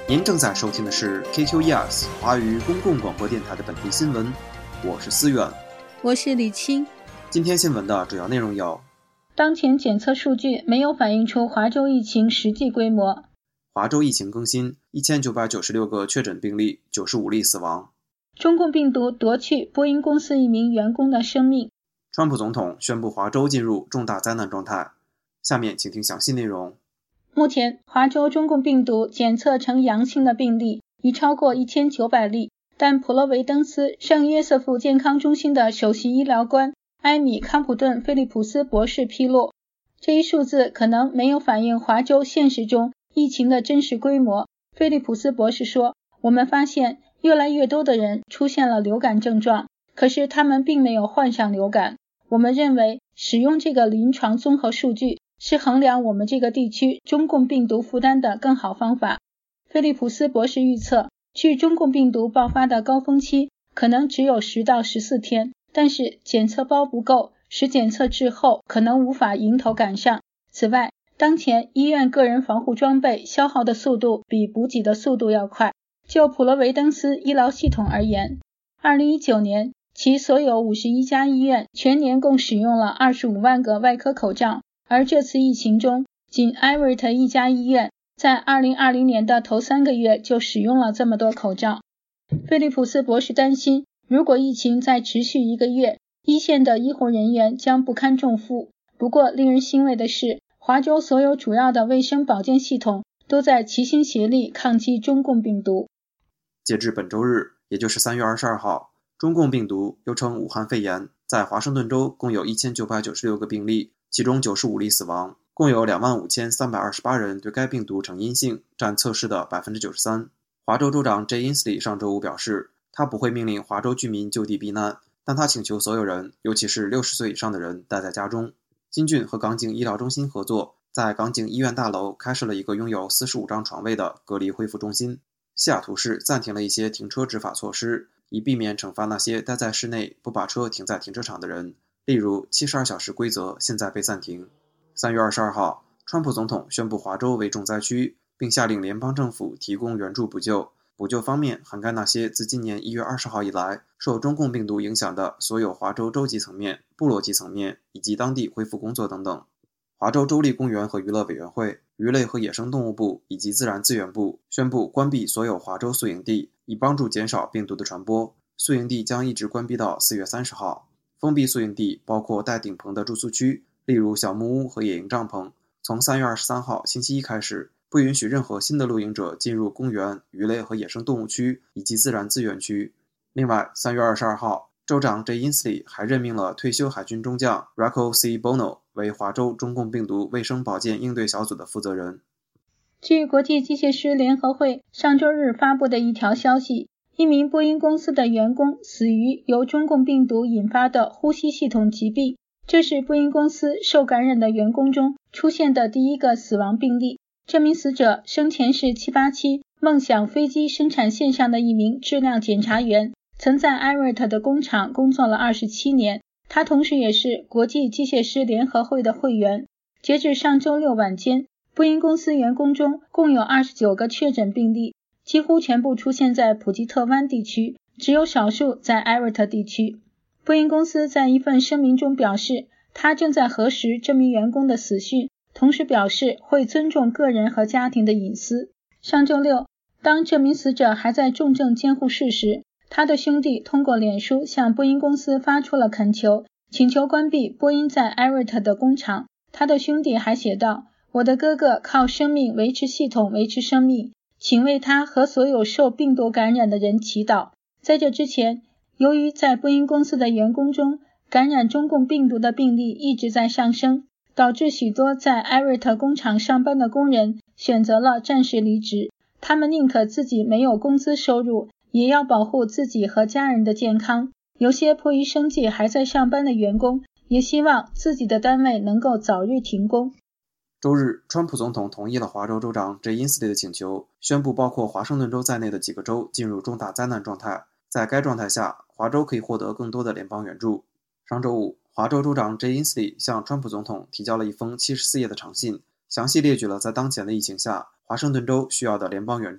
您正在收听的是 KQES 华语公共广播电台的本地新闻，我是思远， 我是李青。 今天新闻的主要内容有： 当前检测数据没有反映出华州疫情实际规模； 华州疫情更新，1996个确诊病例，95例死亡； 中共病毒夺去波音公司一名员工的生命； 川普总统宣布华州进入重大灾难状态。下面请听详细内容。 目前，华州中共病毒检测呈阳性的病例已超过1900例，但普罗维登斯圣约瑟夫健康中心的首席医疗官埃米·康普顿·菲利普斯博士披露，这一数字可能没有反映华州现实中疫情的真实规模。菲利普斯博士说，我们发现越来越多的人出现了流感症状，可是他们并没有患上流感。我们认为使用这个临床综合数据是衡量我们这个地区中共病毒负担的更好方法。菲利普斯博士预测，距中共病毒爆发的高峰期可能只有10到14天，但是检测包不够，使检测滞后可能无法迎头赶上。此外，当前医院个人防护装备消耗的速度比补给的速度要快。就普罗维登斯医疗系统而言，2019年其所有51家医院全年共使用了25万个外科口罩，而这次疫情中，仅 Everett 一家医院在2020年的头3个月就使用了这么多口罩。菲利普斯博士担心，如果疫情再持续1个月，一线的医护人员将不堪重负。不过，令人欣慰的是，华州所有主要的卫生保健系统都在齐心协力抗击中共病毒。 截至本周日，也就是3月22号，中共病毒又称武汉肺炎，在华盛顿州共有1996个病例，其中95例死亡，共有25328人对该病毒呈阴性，占测试的 93%。 华州州长 Jay Inslee 上周五表示，他不会命令华州居民就地避难，但他请求所有人，尤其是60岁以上的人待在家中。金郡和港景医疗中心合作，在港景医院大楼开设了一个拥有45张床位的隔离恢复中心。西雅图市暂停了一些停车执法措施，以避免惩罚那些待在室内不把车停在停车场的人，例如72小时规则现在被暂停。3月22号，川普总统宣布华州为重灾区，并下令联邦政府提供援助补救。补救方面涵盖那些自今年1月20号以来受中共病毒影响的所有华州州级层面、部落级层面以及当地恢复工作等等。华州州立公园和娱乐委员会、鱼类和野生动物部以及自然资源部宣布关闭所有华州宿营地，以帮助减少病毒的传播。宿营地将一直关闭到4月30号。封闭宿营地包括带顶棚的住宿区，例如小木屋和野营帐篷。从3月23号星期一开始，不允许任何新的露营者进入公园、鱼类和野生动物区以及自然资源区。另外，3月22号，州长 Jay Inslee 还任命了退休海军中将 Rocco C. Bono 为华州中共病毒卫生保健应对小组的负责人。 据国际机械师联合会上周日发布的一条消息，一名波音公司的员工死于由中共病毒引发的呼吸系统疾病，这是波音公司受感染的员工中出现的第一个死亡病例。这名死者生前是787梦想飞机生产线上的一名质量检查员，曾在 Everett 的工厂工作了27年。他同时也是国际机械师联合会的会员。截至上周六晚间，波音公司员工中共有29个确诊病例，几乎全部出现在普吉特湾地区，只有少数在 Everett 地区。波音公司在一份声明中表示，他正在核实这名员工的死讯，同时表示会尊重个人和家庭的隐私。上周六，当这名死者还在重症监护室时，他的兄弟通过脸书向波音公司发出了恳求，请求关闭波音在 Everett 的工厂。他的兄弟还写道，我的哥哥靠生命维持系统维持生命，请为他和所有受病毒感染的人祈祷。在这之前，由于在波音公司的员工中感染中共病毒的病例一直在上升，导致许多在 Everett 工厂上班的工人选择了暂时离职。他们宁可自己没有工资收入，也要保护自己和家人的健康。有些迫于生计还在上班的员工也希望自己的单位能够早日停工。 周日，川普总统同意了华州州长 Jay Inslee 的请求，宣布包括华盛顿州在内的几个州进入重大灾难状态。在该状态下，华州可以获得更多的联邦援助。上周五，华州州长 Jay Inslee 向川普总统提交了一封74页的长信，详细列举了在当前的疫情下，华盛顿州需要的联邦援助，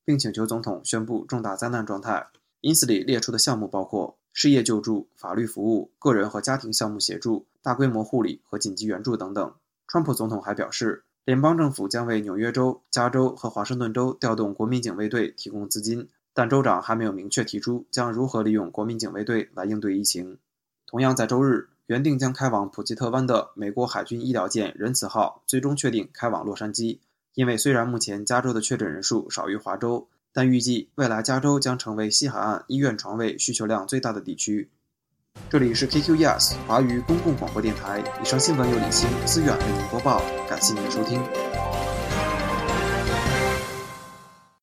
并请求总统宣布重大灾难状态。因此里列出的项目包括失业救助、法律服务、个人和家庭项目协助、大规模护理和紧急援助等等。川普总统还表示，联邦政府将为纽约州、加州和华盛顿州调动国民警卫队提供资金，但州长还没有明确提出将如何利用国民警卫队来应对疫情。同样在周日，原定将开往普吉特湾的美国海军医疗舰仁慈号最终确定开往洛杉矶，因为虽然目前加州的确诊人数少于华州，但预计未来加州将成为西海岸医院床位需求量最大的地区。这里是 KQES 华语公共广播电台，以上新闻由李欣、思远为您播报，感谢您的收听。